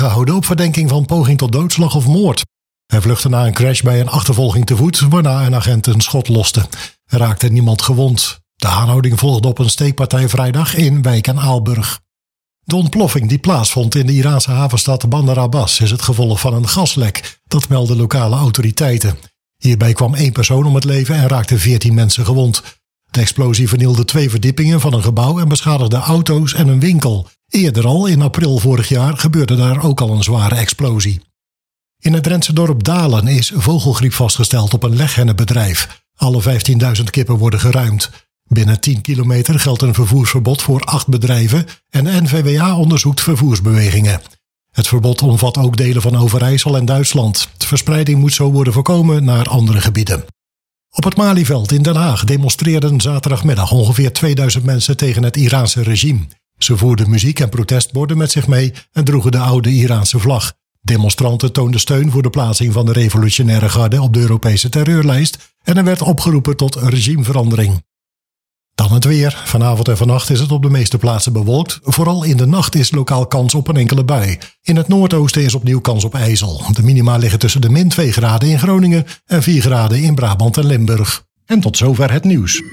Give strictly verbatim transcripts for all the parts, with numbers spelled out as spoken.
gehouden op verdenking van poging tot doodslag of moord. Hij vluchtte na een crash bij een achtervolging te voet, waarna een agent een schot loste. Er raakte niemand gewond. De aanhouding volgde op een steekpartij vrijdag in Wijk en Aalburg. De ontploffing die plaatsvond in de Iraanse havenstad Bandar Abbas is het gevolg van een gaslek, dat melden lokale autoriteiten. Hierbij kwam één persoon om het leven en raakten veertien mensen gewond. De explosie vernielde twee verdiepingen van een gebouw en beschadigde auto's en een winkel. Eerder al, in april vorig jaar, gebeurde daar ook al een zware explosie. In het Drentse dorp Dalen is vogelgriep vastgesteld op een leghennenbedrijf. Alle vijftienduizend kippen worden geruimd. Binnen tien kilometer geldt een vervoersverbod voor acht bedrijven en de N V W A onderzoekt vervoersbewegingen. Het verbod omvat ook delen van Overijssel en Duitsland. De verspreiding moet zo worden voorkomen naar andere gebieden. Op het Malieveld in Den Haag demonstreerden zaterdagmiddag ongeveer tweeduizend mensen tegen het Iraanse regime. Ze voerden muziek en protestborden met zich mee en droegen de oude Iraanse vlag. Demonstranten toonden steun voor de plaatsing van de revolutionaire garde op de Europese terreurlijst en er werd opgeroepen tot regimeverandering. Dan het weer. Vanavond en vannacht is het op de meeste plaatsen bewolkt. Vooral in de nacht is lokaal kans op een enkele bui. In het noordoosten is opnieuw kans op ijzel. De minima liggen tussen de min twee graden in Groningen en vier graden in Brabant en Limburg. En tot zover het nieuws.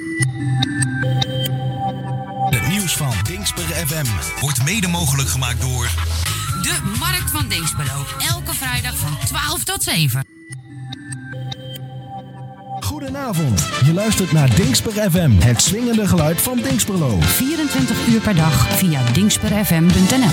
Het nieuws van Dingsper F M wordt mede mogelijk gemaakt door de Markt van Dingsperlo. Elke vrijdag van twaalf tot zeven. Goedenavond, je luistert naar Dingsper F M, het swingende geluid van Dingsperlo. vierentwintig uur per dag via dingsper f m punt n l.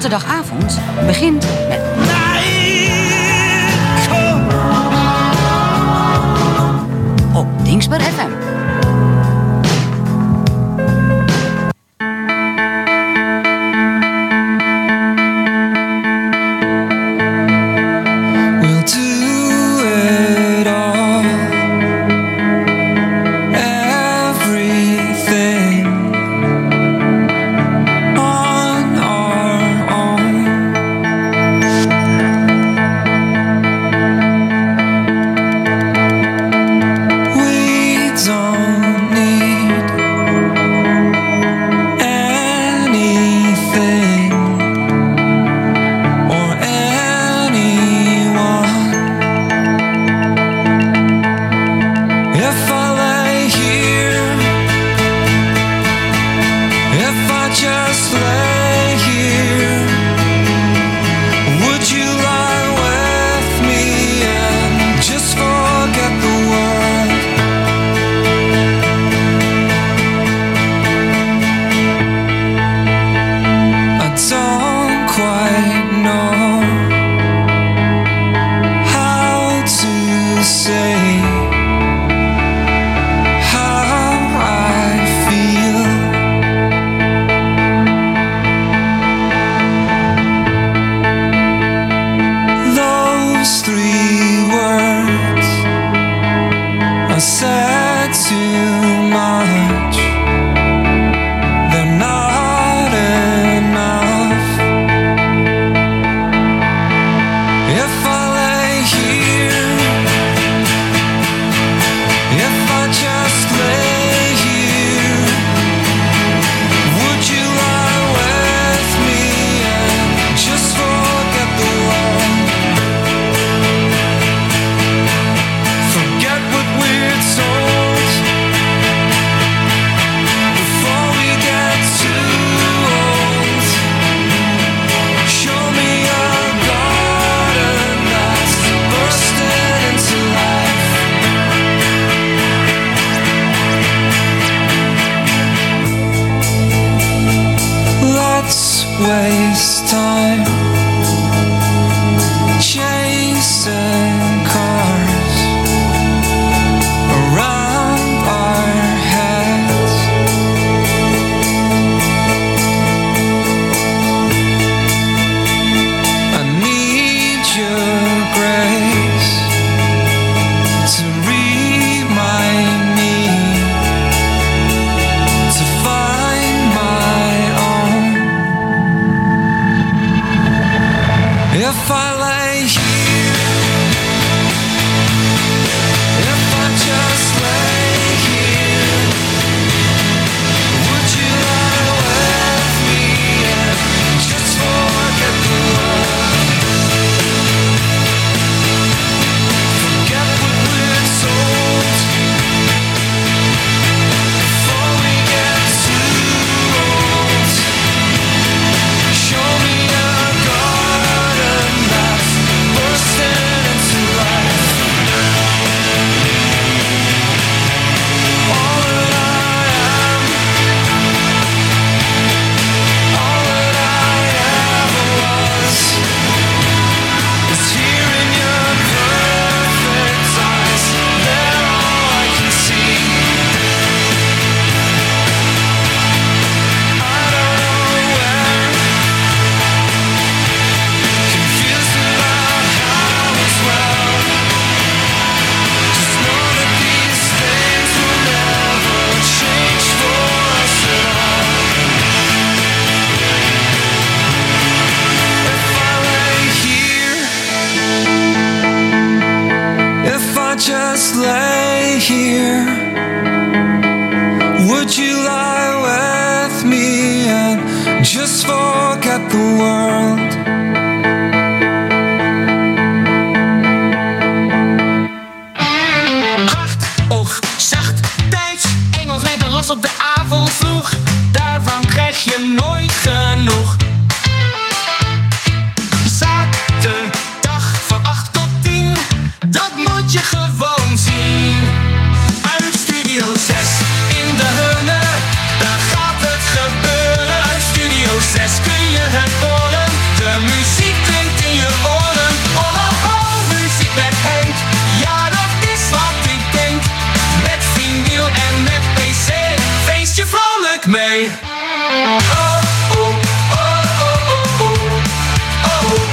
zaterdagavond begint met... Op Dingsper F M. just lay here? Would you lie with me and just forget the world? Hard of zacht, Duits, Engels, Nederlands op de avond vroeg. Daarvan krijg je nooit genoeg. Zaterdag van acht tot tien, dat moet je gewoon zien. Uit Studio zes in de Hunne, daar gaat het gebeuren. Uit Studio zes kun je het horen. met mee. Oh, oh, oh, oh, oh, oh, oh.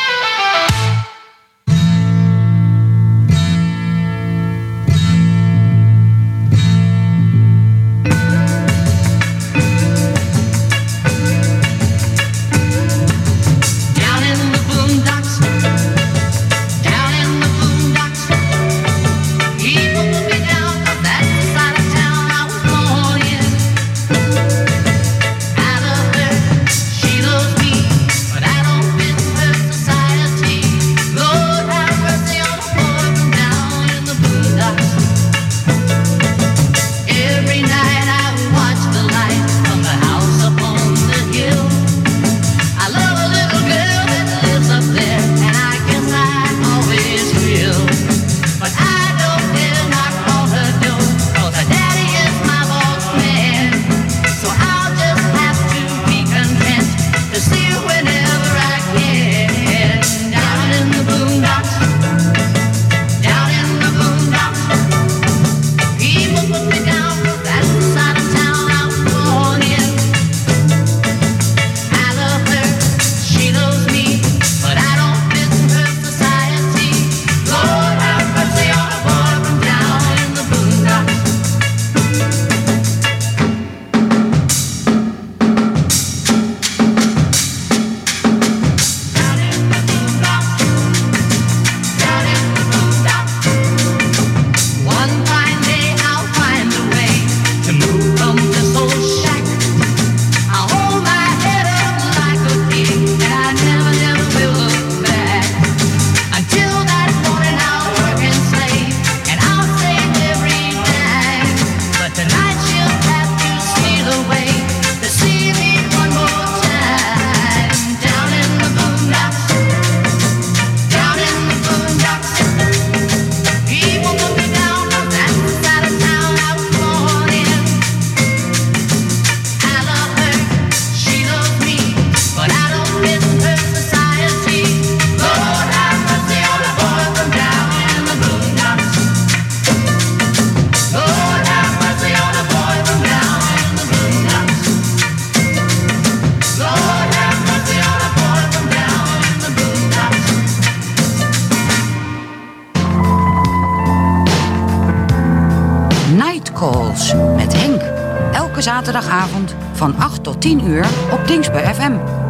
Zaterdagavond van acht tot tien uur op Dingsper F M.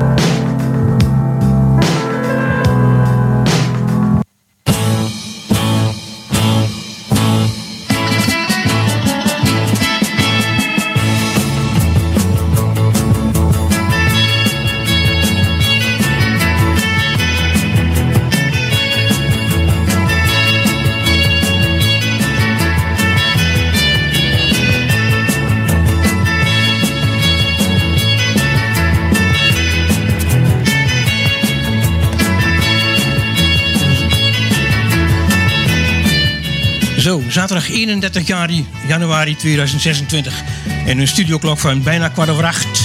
Zo, zaterdag eenendertig januari tweeduizend zesentwintig. En een studioklok van bijna kwart over acht.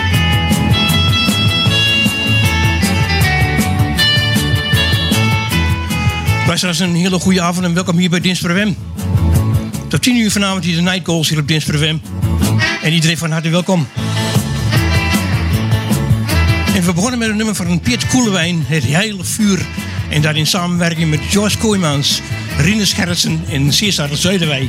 Luisteraars, een hele goede avond en welkom hier bij Dinsper F M. Tot tien uur vanavond hier de Night Calls hier op Dinsper F M. En iedereen van harte welkom. En we begonnen met een nummer van Piet Koelewijn, Het Heile Vuur. En daarin samenwerking met Joyce Kooijmans, Rinus Gerritsen en Cesar Zuiderwijk.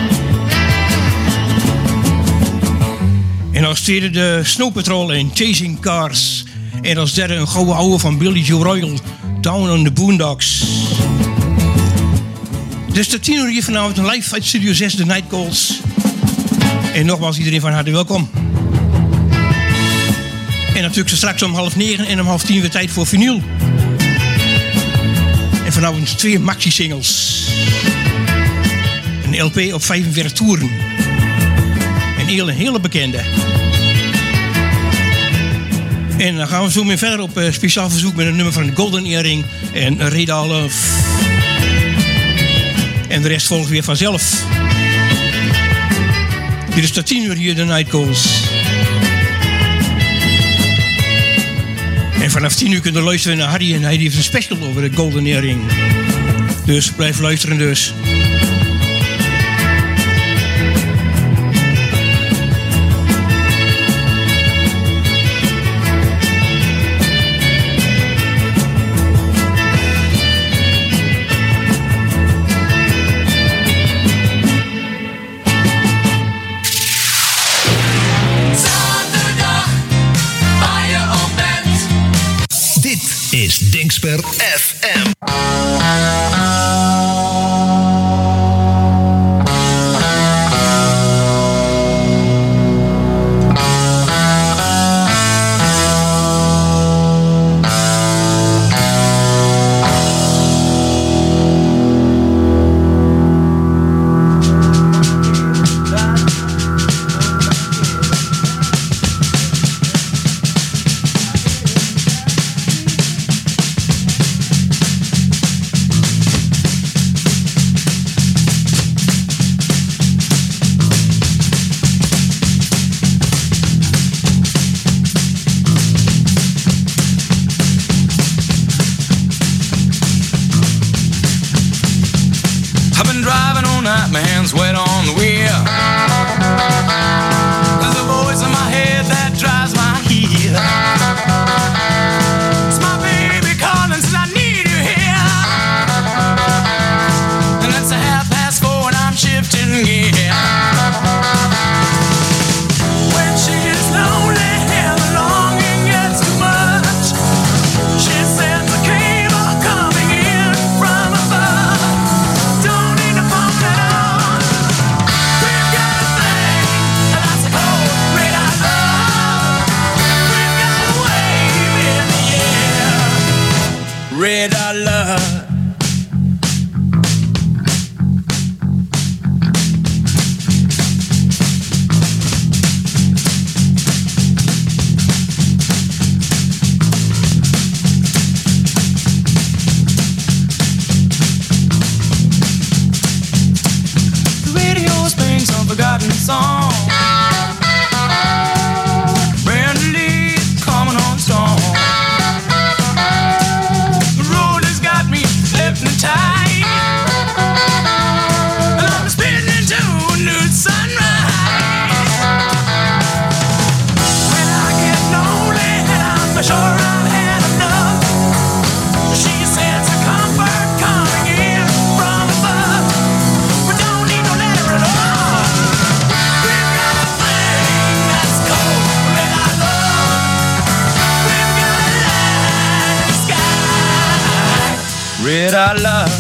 En als tweede de Snow Patrol en Chasing Cars. En als derde een gouden ouwe van Billy Joe Royal, Down on the Boondocks. Dus tot tien uur hier vanavond live uit Studio zes, de Night Calls. En nogmaals iedereen van harte welkom. En natuurlijk zo straks om half negen en om half tien weer tijd voor vinyl. En vanavond twee maxi-singles. Een L P op vijfenveertig toeren. Een hele, hele bekende. En dan gaan we zo weer verder op uh, speciaal verzoek met een nummer van Golden Earring en Reda Love. En de rest volgt weer vanzelf. Dit is tot tien uur hier de Night Calls. En vanaf tien uur kunnen we luisteren naar Harry en hij heeft een special over de Golden Earring. Dus blijf luisteren dus. Dingsper F M. My hands wet on the wheel. There's a voice in my head that drives my heel. It's my baby calling, says I need you here. And it's a half past four and I'm shifting gear. When she gets lonely and the longing gets too much, she sends a cable coming in from above. Don't need to phone at all. Red I love. The radio's playing some forgotten song. Brand Lee coming on strong. Hypnotized, and I'm spinning into a new sunrise. When I get lonely and I'm sure I've had enough, she sends a comfort coming in from above. We don't need no letter at all. We've got a thing that's cold red I love. We've got a light in the sky. Red I love.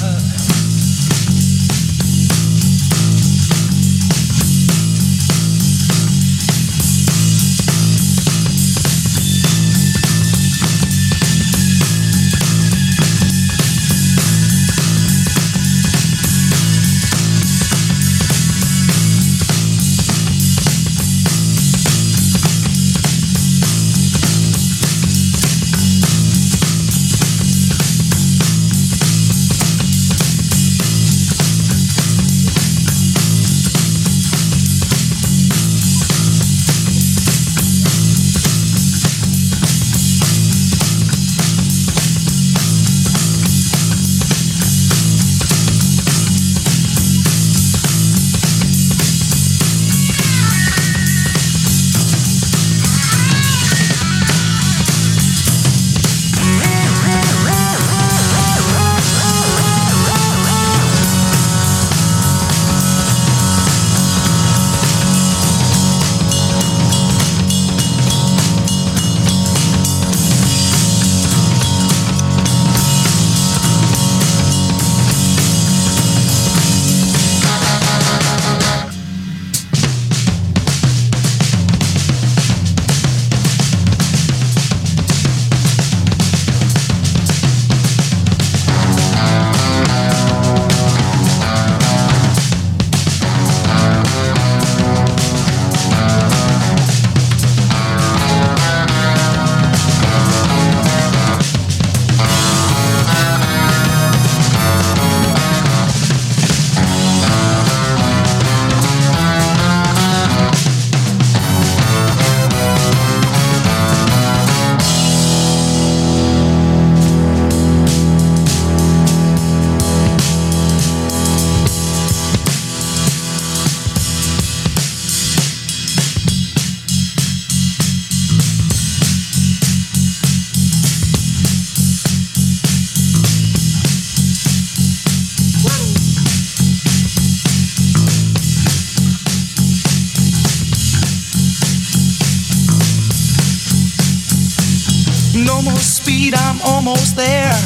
No more speed, I'm almost there.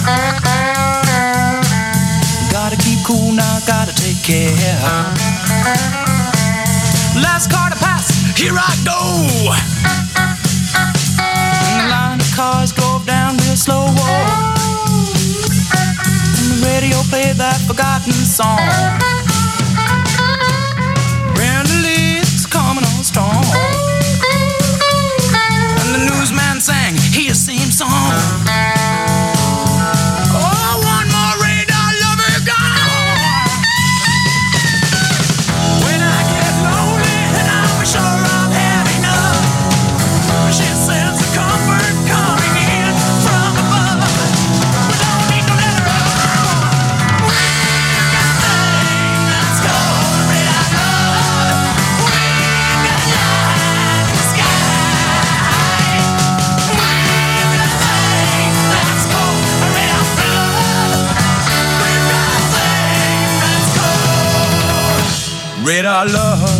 Gotta keep cool now, gotta take care. Last car to pass, here I go. And the line of cars drove down real slow. And the radio played that forgotten song. Brenda Lee's coming on strong. And the newsman sang his same song. Oh, one more radar lover gone. When I get lonely and I'm sure I've had enough, she sends a comfort coming in from above. We don't need no letter at all. We've got a thing that's called red love. We've got light in the sky. We've got a thing that's called red love. We've got a thing that's called red love.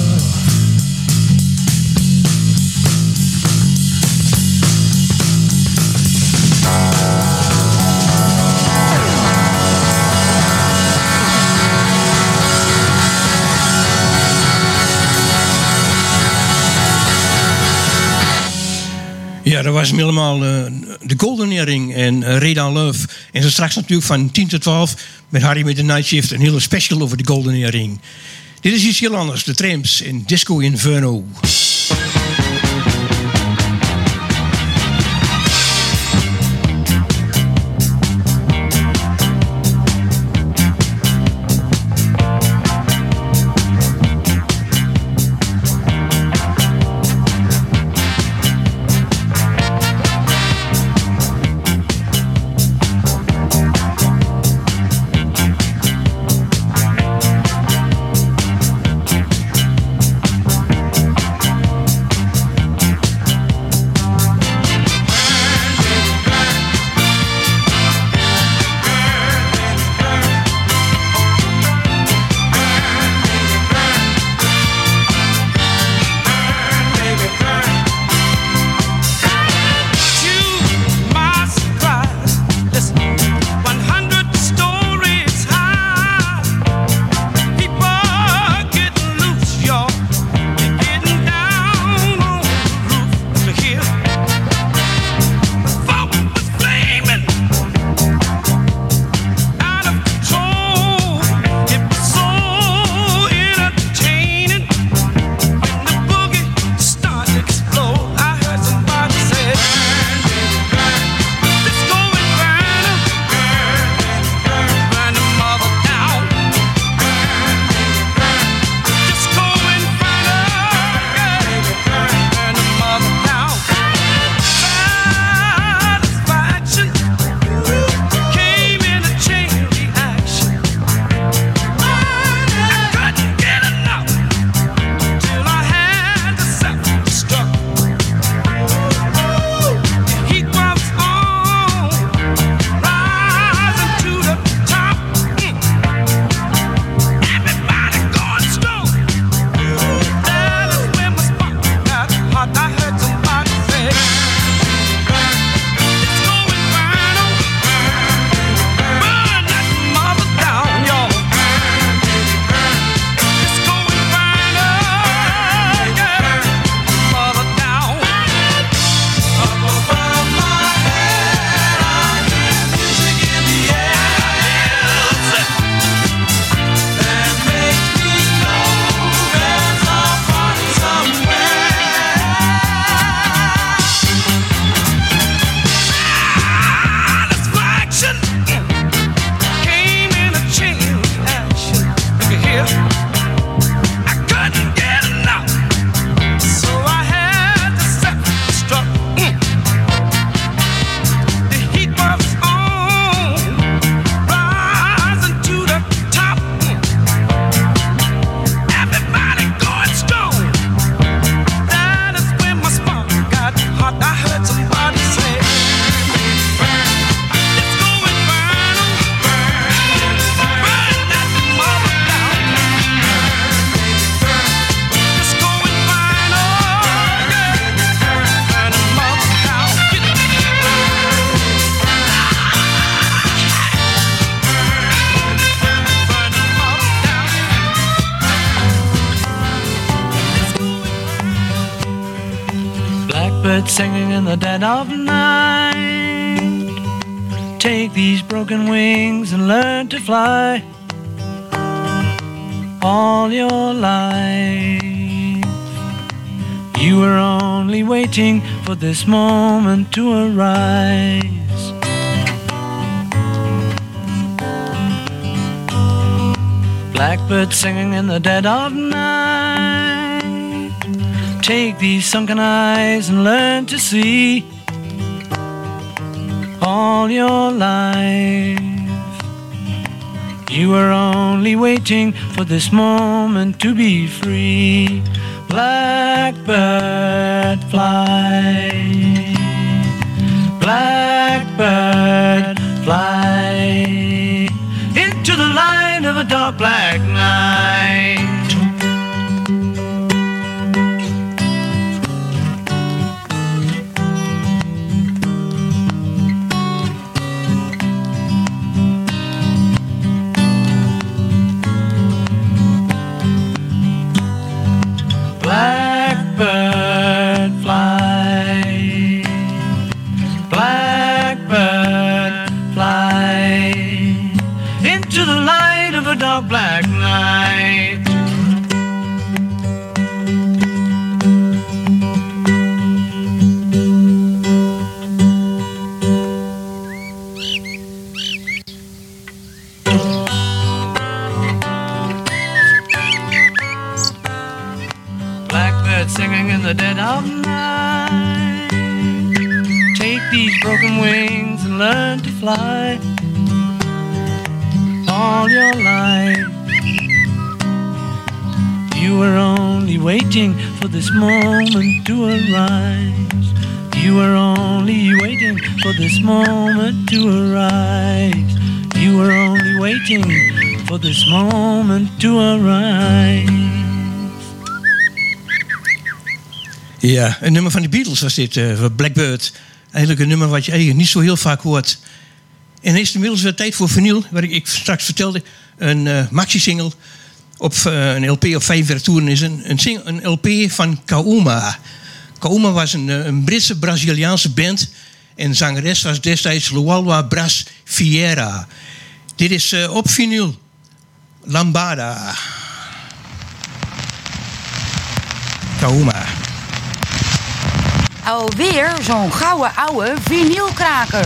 Ja, dat was hem helemaal uh, de Golden Earring en uh, Radar Love. En zo straks natuurlijk van tien tot twaalf met Harry met de Night Shift. Een hele special over de Golden Earring. Dit is iets heel anders. De Tramps in Disco Inferno. We've Blackbird singing in the dead of night. Take these broken wings and learn to fly all your life. You were only waiting for this moment to arise. Blackbird singing in the dead of night. Take these sunken eyes and learn to see all your life. You were only waiting for this moment to be free. Blackbird fly, blackbird fly into the light of a dark black night. Blackbird fly, blackbird fly into the light of a dark black night. Singing in the dead of night. Take these broken wings and learn to fly all your life. You were only waiting for this moment to arise. You were only waiting for this moment to arise. You were only waiting for this moment to arise. Ja, een nummer van de Beatles was dit, uh, Blackbird. Eigenlijk een nummer wat je eigenlijk niet zo heel vaak hoort. En is inmiddels weer tijd voor vinyl, wat ik, ik straks vertelde. Een uh, maxi-single op uh, een L P op vijfenveertig toeren is een, een, sing- een L P van Kauma. Kauma was een, uh, een Britse Braziliaanse band. En zangeres was destijds Lualwa Bras Vieira. Dit is uh, op vinyl. Lambada. Kauma. Alweer zo'n gouden ouwe vinylkraker.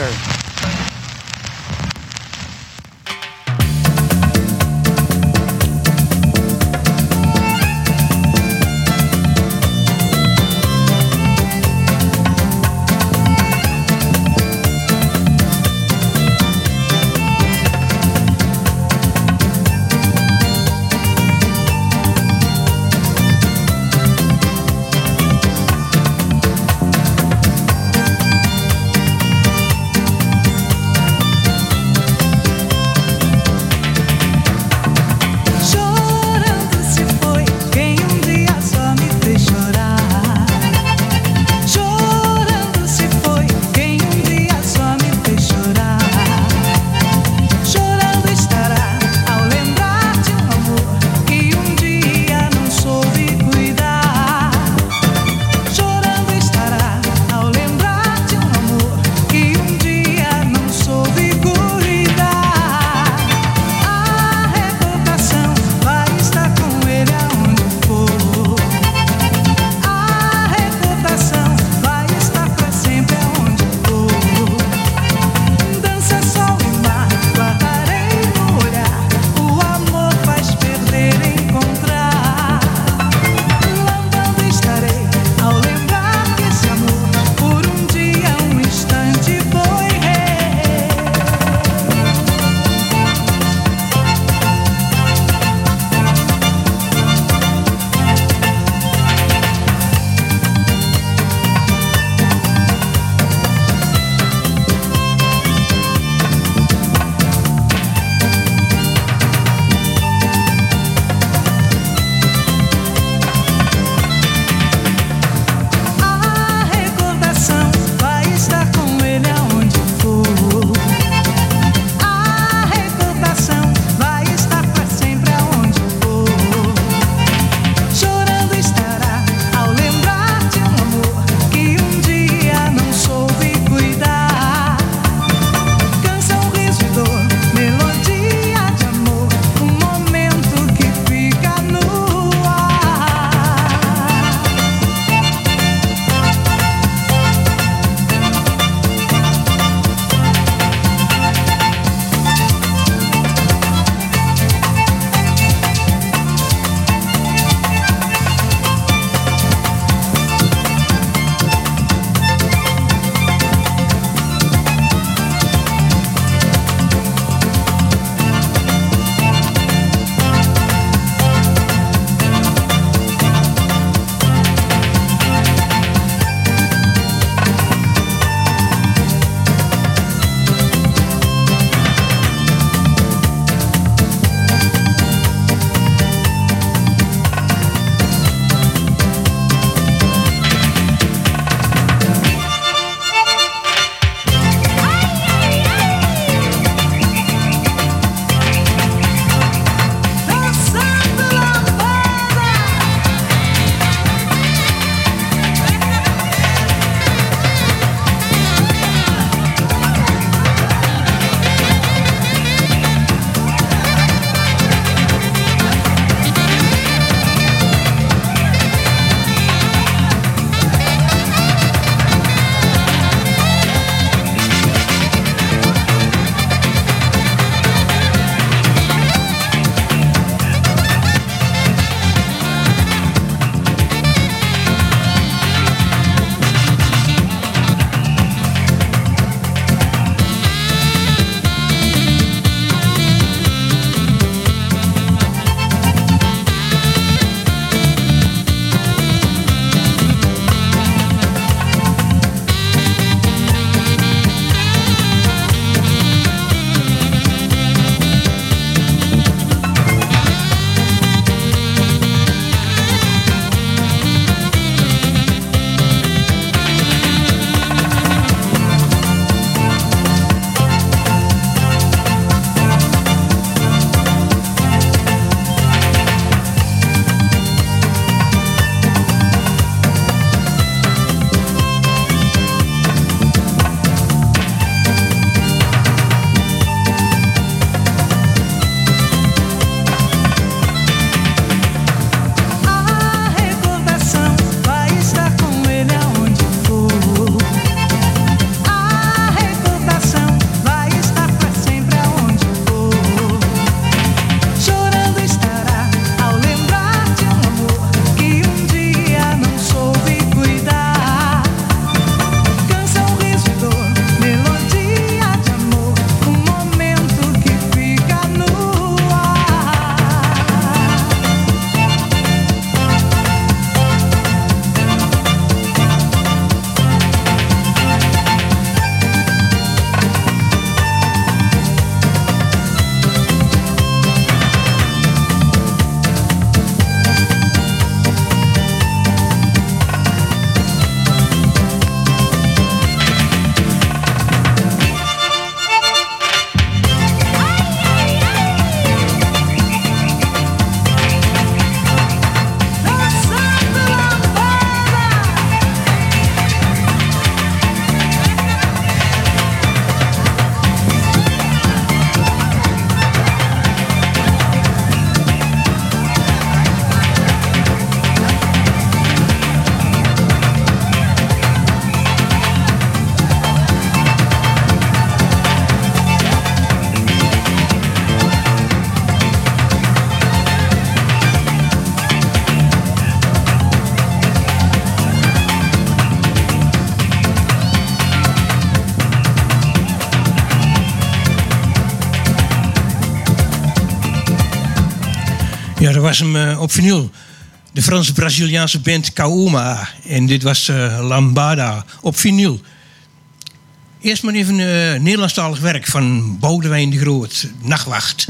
Ja, dat was hem uh, op vinyl. De Frans-Braziliaanse band Kaoma. En dit was uh, Lambada op vinyl. Eerst maar even uh, Nederlandstalig werk van Boudewijn de Groot. Nachtwacht.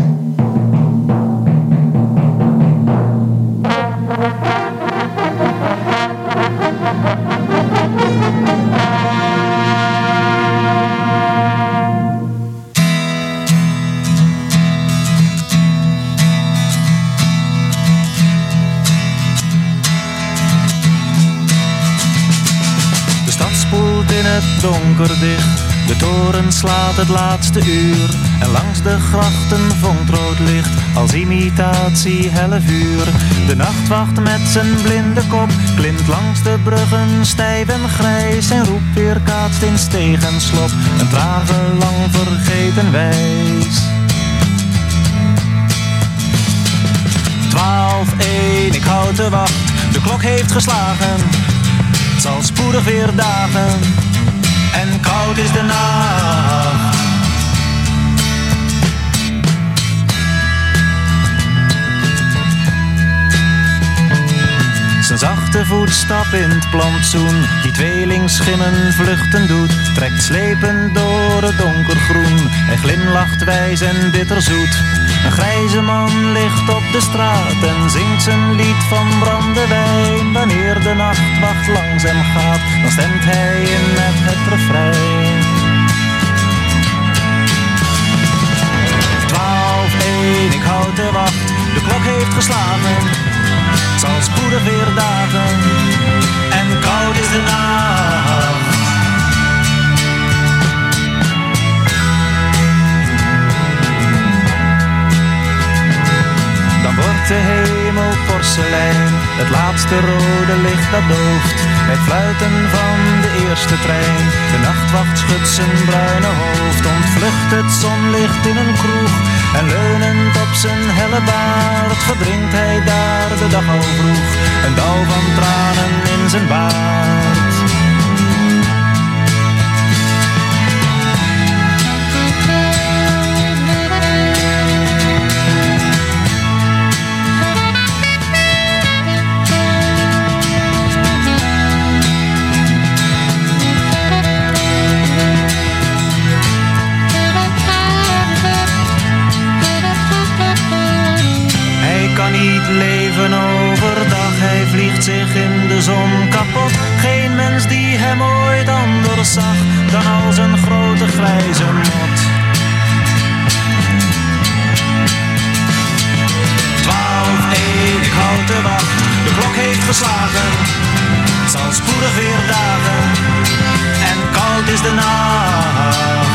Donker dicht, de toren slaat het laatste uur. En langs de grachten vonkt rood licht, als imitatie helle vuur. De nachtwacht met zijn blinde kop klimt langs de bruggen stijf en grijs. En roept weerkaatst in steeg en slop, een trage lang vergeten wijs. Twaalf, één, ik houd de wacht, de klok heeft geslagen. Het zal spoedig weer dagen. En koud is de nacht. Zijn zachte voetstap in het plantsoen, die tweelingschimmen vluchten doet, trekt slepend door het donkergroen. Hij glimlacht wijs en bitterzoet. Een grijze man ligt op de straat en zingt zijn lied van brandewijn. Wanneer de nachtwacht langs hem gaat, dan stemt hij in met het refrein. Twaalf, één, ik houd de wacht, de klok heeft geslagen. Het zal spoedig weer dagen en koud is de nacht. Dan wordt de hemel porselein, het laatste rode licht dat dooft. Het fluiten van de eerste trein, de nachtwacht schudt zijn bruine hoofd. Ontvlucht het zonlicht in een kroeg en leunend op zijn helle baard verdrinkt hij daar de dag al vroeg. Een dauw van tranen in zijn baard. Leven overdag, hij vliegt zich in de zon kapot. Geen mens die hem ooit anders zag dan als een grote grijze mot. Twaalf, één, ik houd de wacht, de klok heeft geslagen. Het zal spoedig weer dagen en koud is de nacht.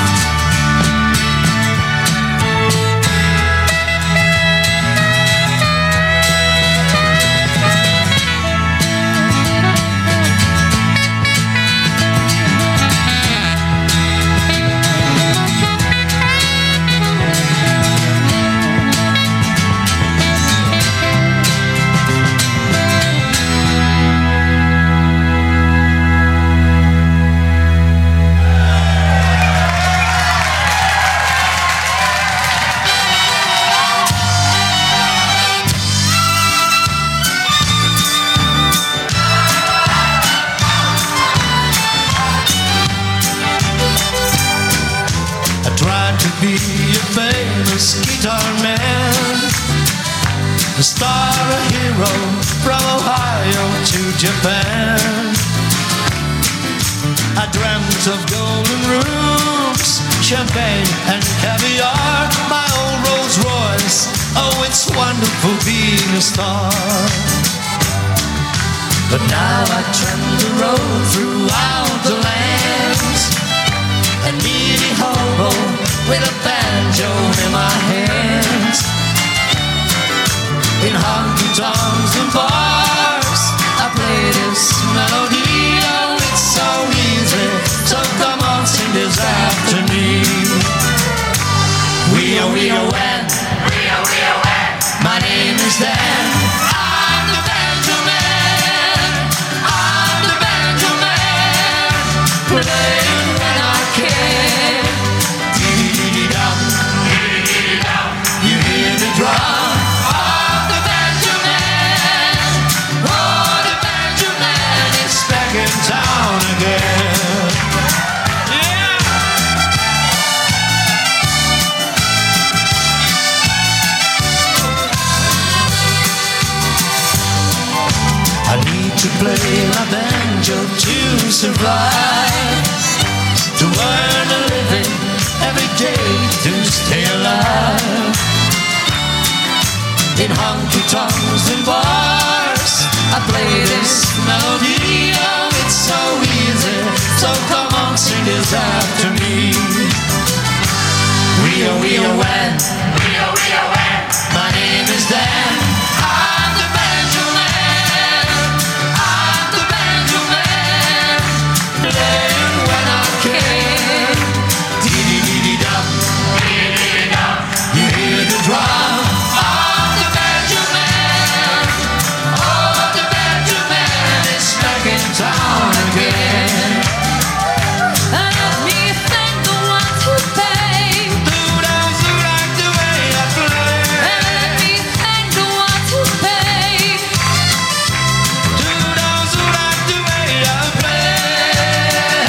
A star, a hero, from Ohio to Japan. I dreamt of golden roofs, champagne and caviar. My old Rolls Royce, oh it's wonderful being a star. But now I tramp the road throughout the lands, a needy hobo with a banjo in my hands. In honky-tonks and bars, I play this melody. Oh, it's so easy, so come on, sing this after me. We are, we are when, we are, we are when. My name is Dan. I'm the banjo man. I'm the banjo man. Playing when I can. Dee-dee-dee-dum, dee-dee-dee-dum. You hear the drum. survive, to earn a living every day to stay alive. In honky-tonks and bars, I play this melody. Oh, it's so easy, so come on, sing this after me. We are, we are when, we are, we are when. My name is Dan. I'm the banjo man. I'm the banjo man. Playing when I can. Dee dee dee dee dum, dee dee dee dum. You hear the drum. I'm the banjo man. Oh, the banjo man is back in town again. Let me thank the ones who paid. Who knows who like the way I play? Let me thank the ones who paid. Who knows who like the way I play?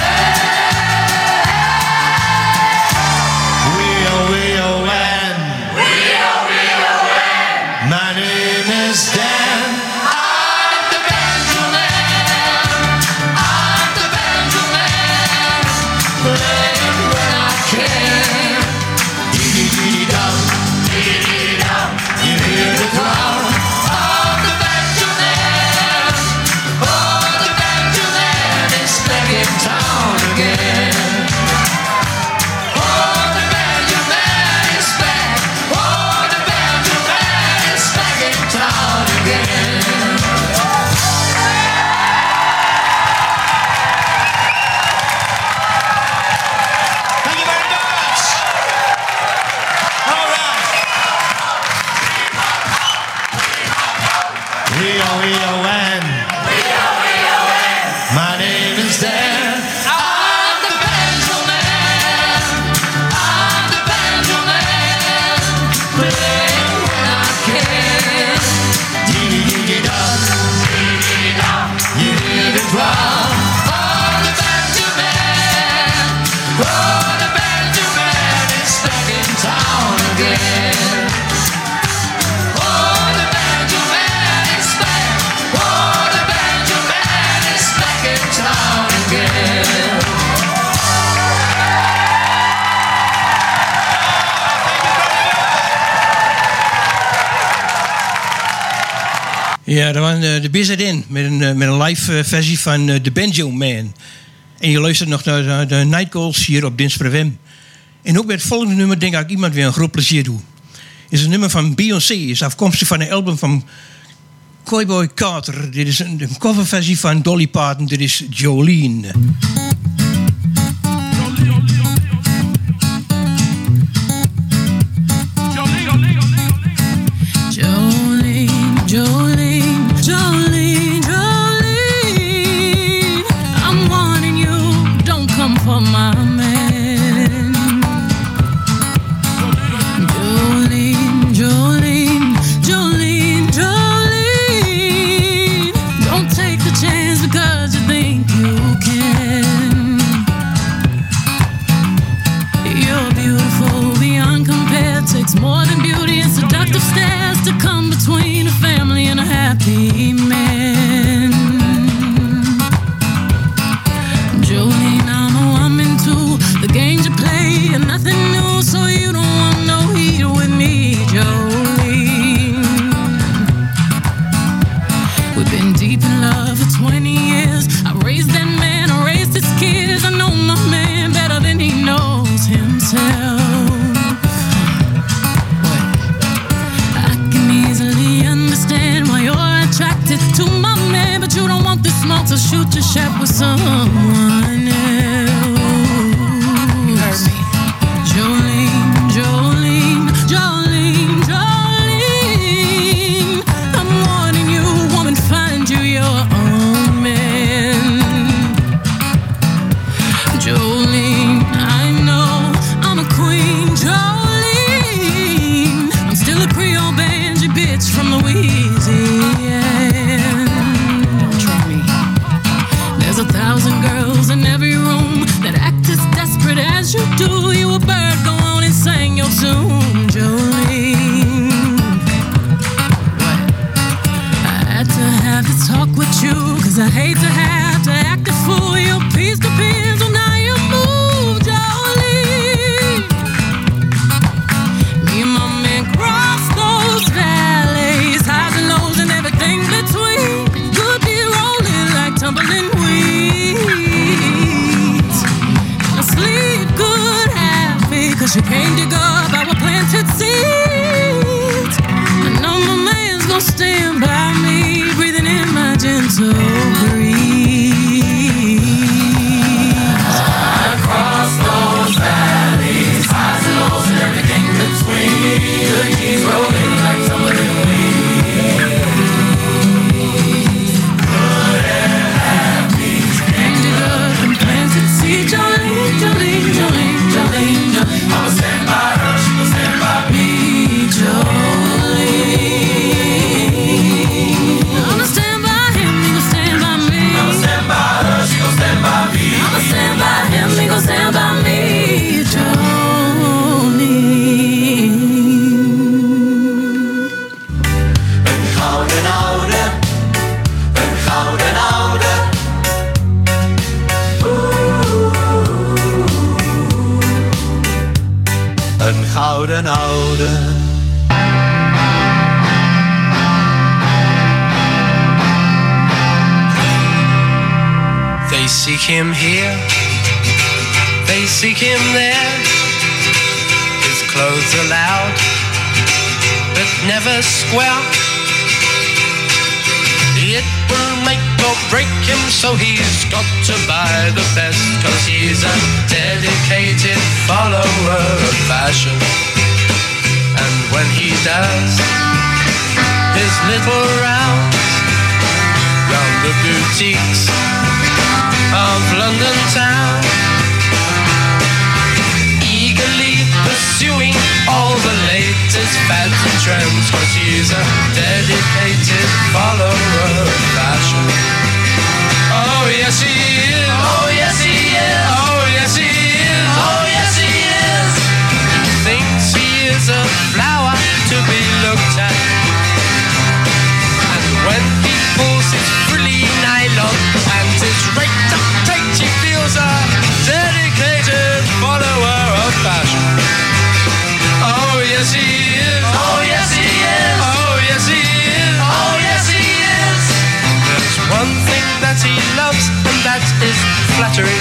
We are, we are when. We are, we are when. My name is Dan. I'm the banjo man. I'm the banjo man. Playing when I can. Dee dee dee dee dum, dee dee dee dum. You hear the drum. I'm the banjo man. Oh, the banjo man is back in town again. Oh, the banjo man is back. Oh, the banjo man is back in town again. Thank you very much. All right. We are, we are when. We are, we are when. My name is Dan. I'm the banjo man. I'm the banjo man. Playing when I can. Dee dee dee dee dum, dee dee dee dum. You hear the drum. Oh, the banjo man. Oh, the banjo man is back in town again. Oh, the banjo man is back. Oh, the banjo man is back in town again. Ja, dat was de B Z N met een, eh, met een live eh, versie van eh, The Banjo Man. En je luistert nog naar de, de Night Calls hier op Dinspre F M. En ook bij het volgende nummer denk ik iemand weer een groot plezier doet. Is een nummer van Beyoncé, is afkomstig van een album van Cowboy Carter. Dit is een, een coverversie van Dolly Parton, dit is Jolene. Jolene, Jolene, Jolene, Jolene. I'm warning you, don't come for my man. Jolene, Jolene, Jolene, Jolene. Don't take the chance because you think you can. You're beautiful beyond compare. Takes more than beauty and seductive stares to come between a family and a happy man. Jolene, I'm a woman too. The games you play are nothing new, so you don't want no heat with me, Jolene. We've been deep in love for twenty years. I raised that man, I raised his kids. I know my man better than he knows himself. I can easily understand why you're attracted to my man, but you don't want this smoke, so shoot your shot with someone else. Jolene, Jolene, Jolene, Jolene. I'm warning you, woman, find you your own man. Jolene, I know I'm a queen, Jolene. I'm still a Creole banjo bitch from Louisiana. Don't try me. There's a thousand girls in every room that act as desperate as you do. You a bird, go on and sing your tune, Jolene. What? I had to have this talk with you, cause I hate to have to act a fool. You're peaceful gouden oude. They seek him here, they seek him there. His clothes are loud, but never square. It will make or break him, so he's got to buy the best, 'cause he's a dedicated follower of fashion. And when he does his little rounds round the boutiques of London town, eagerly pursuing all the latest fads and trends, 'cause he's a dedicated follower of fashion. Oh yes he is, oh yes he is, oh yes he is, oh yes he is. He thinks he is a flower to be looked at, and when he pulls his frilly nylon and his raked up tight, he feels a dedicated follower of fashion. Oh yes he is, oh yes he is, oh yes he is, oh yes he is. There's one thing that he loves, and that is flattery.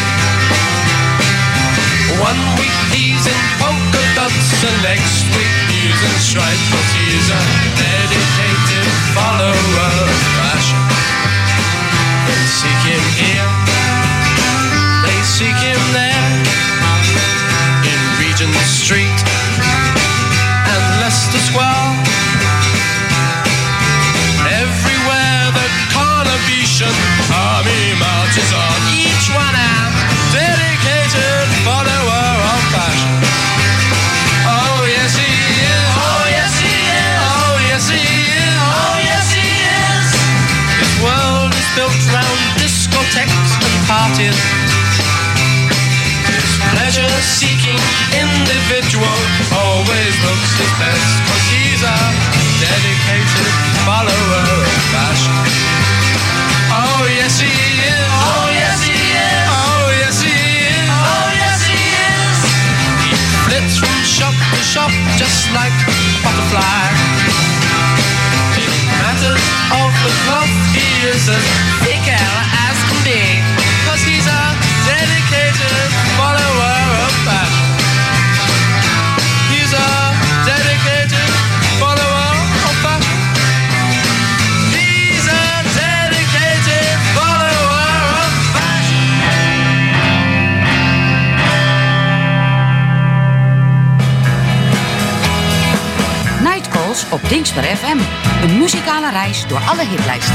One week he's in polka dots, and next week he's in stripes, 'cause he's a dedicated follower of fashion. They seek him here, they seek him there, in Regent Street and Leicester Square. Everywhere the Carnation army marches on, each one a dedicated follower of fashion. Oh yes he is, oh yes he is, oh yes he is, oh yes he is. His world is built round discotheques and parties. His pleasure-seeking individual always looks his best, 'cause he's a dedicated follower of fashion. Oh yes he is, oh yes he is, oh yes he is, oh yes he is. He flits from shop to shop just like a butterfly. In matters of the cloth he is as fickle as can be, 'cause he's a dedicated follower of fashion. He's a dedicated follower of fashion. He's a dedicated follower of fashion. Night Calls op Dingsper F M. Een muzikale reis door alle hitlijsten.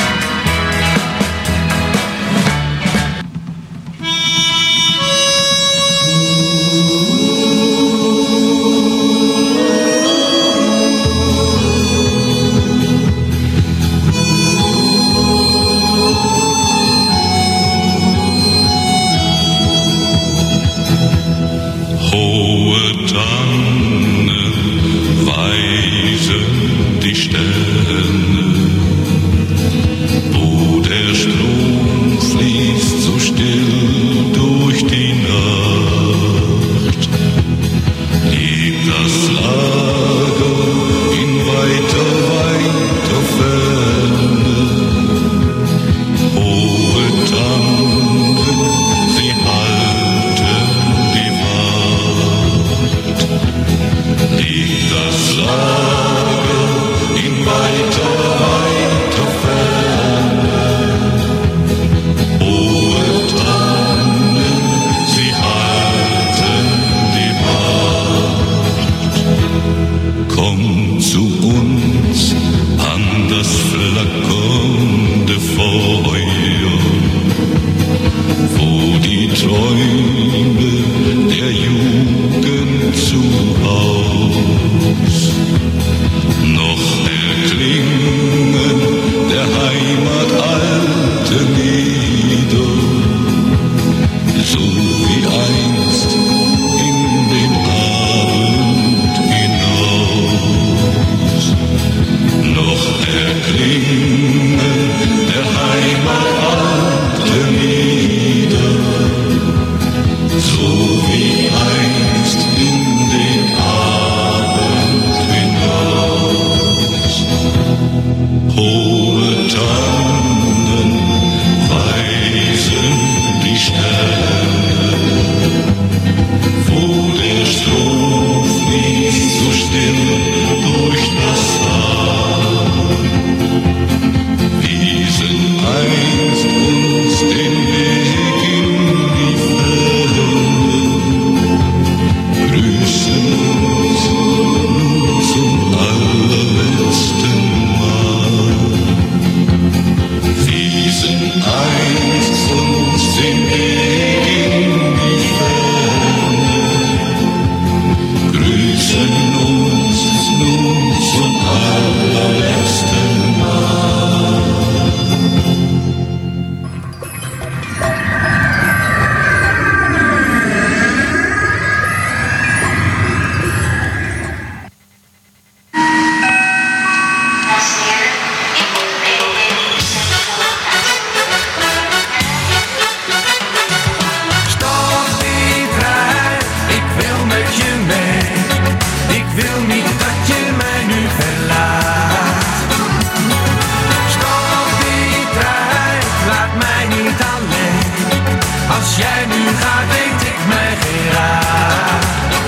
Hohe Tannen weisen die Sterne, wo der Strom fließt so still durch die Nacht. Liegt das Lager in weiter, weiter Ferne. Hohe Tannen, sie halten die Wacht. Liegt das Lager in weiter, weiter Ferne. Hohe Tannen, sie halten die Wacht. Komm zu uns an das flackernde Feuer, wo die Träume der Jugend zu Haus noch erklingen der Heimat alte Lieder, so wie einst in den Abend hinaus. Noch erklingen der Heimat alte Lieder, so wie einst in den Abend. mij geen raad.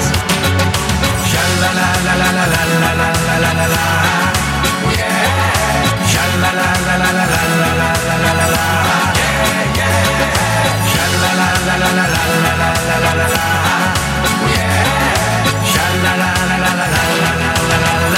Sha-la-la-la-la-la-la-la-la-la-la-la. Yeah. Sha-la-la-la-la-la-la-la-la-la-la. Yeah, yeah. Sha-la-la-la-la-la-la-la-la-la-la. Yeah. Sha-la-la-la-la-la-la-la-la-la.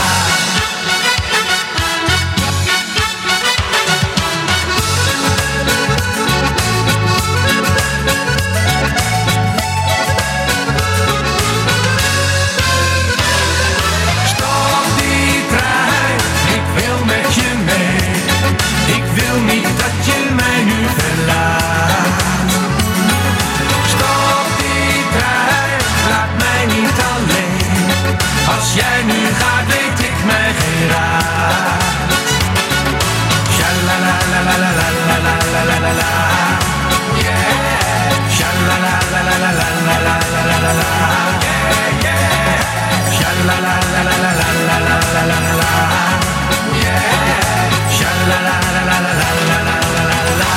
Als jij nu gaat, weet ik mij geen raad. Sha-la-la-la-la-la-la-la-la-la-la. Yeah. Sha-la-la-la-la-la-la-la-la-la-la. Yeah, yeah. Sha-la-la-la-la-la-la-la-la-la-la. Yeah. Sha-la-la-la-la-la-la-la-la.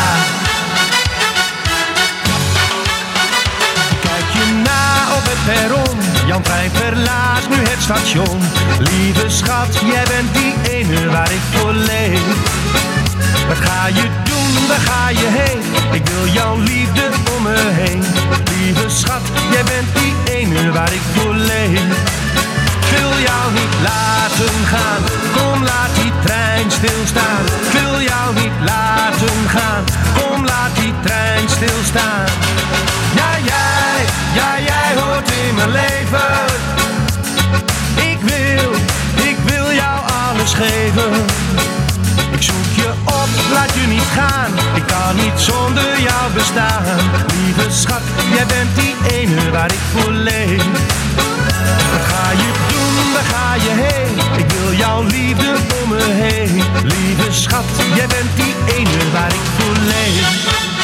Kijk je na op het perron, Jan Trein verlaat nu het station. Lieve schat, jij bent die ene waar ik voor leef. Wat ga je doen, waar ga je heen? Ik wil jouw liefde om me heen. Lieve schat, jij bent die ene waar ik voor leef. Ik wil jou niet laten gaan, kom laat die trein stilstaan. Ik wil jou niet laten gaan, kom laat die trein stilstaan. Ja, jij, ja, jij hoort in mijn leven. Ik wil, ik wil jou alles geven. Ik zoek je op, laat je niet gaan. Ik kan niet zonder jou bestaan. Lieve schat, jij bent die ene waar ik voor leef. Wat ga je doen, waar ga je heen? Ik wil jouw liefde om me heen. Lieve schat, jij bent die ene waar ik voor leef.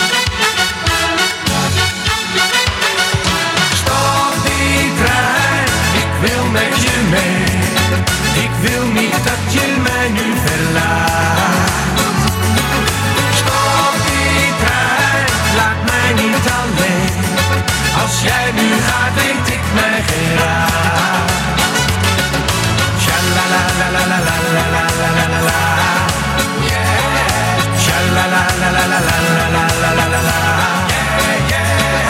Ik wil met je mee. Ik wil niet dat je mij nu verlaat. Stop die trein, laat mij niet alleen. Als jij nu gaat, weet ik mij geen raad. Sha-la-la-la-la-la-la-la-la-la-la. Yeah. Sha-la-la-la-la-la-la-la-la-la-la. Yeah, yeah.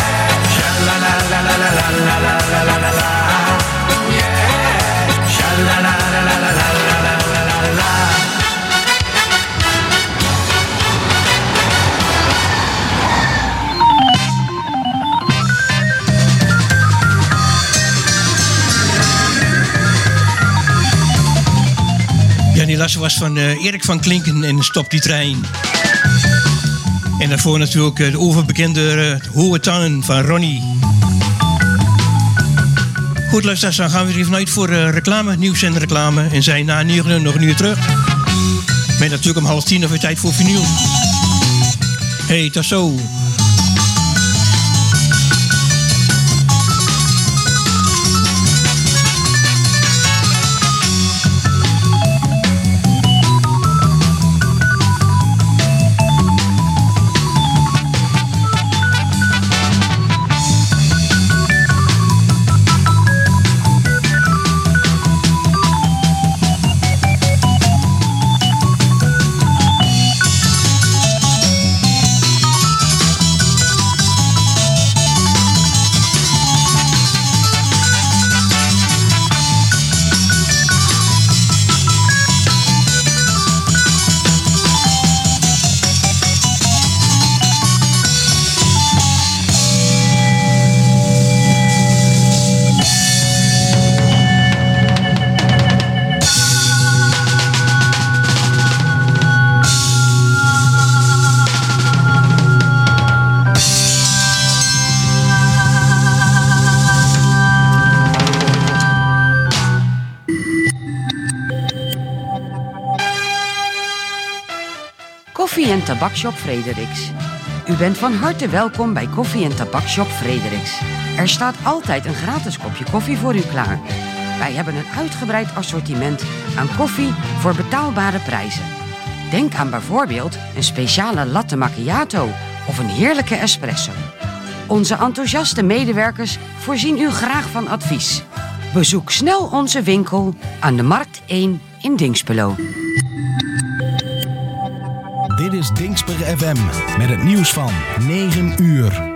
Sha-la-la-la-la-la-la-la-la-la-la. La la la la la la la la la. Ja, die laatste was van uh, Erik van Klinken en Stop die trein. En daarvoor natuurlijk uh, de overbekende uh, Hohe Tangen van Ronnie. Goed, luisteraars, dan gaan we er even uit voor uh, reclame, nieuws en reclame. En zijn na negen uur nog een uur terug. Met natuurlijk om half tien of weer tijd voor vinyl. Hey, tot zo. Koffie- en Tabakshop Frederiks. U bent van harte welkom bij Koffie- en Tabakshop Frederiks. Er staat altijd een gratis kopje koffie voor u klaar. Wij hebben een uitgebreid assortiment aan koffie voor betaalbare prijzen. Denk aan bijvoorbeeld een speciale latte macchiato of een heerlijke espresso. Onze enthousiaste medewerkers voorzien u graag van advies. Bezoek snel onze winkel aan de Markt één in Dinxperlo. Dit is Dinxper F M met het nieuws van negen uur.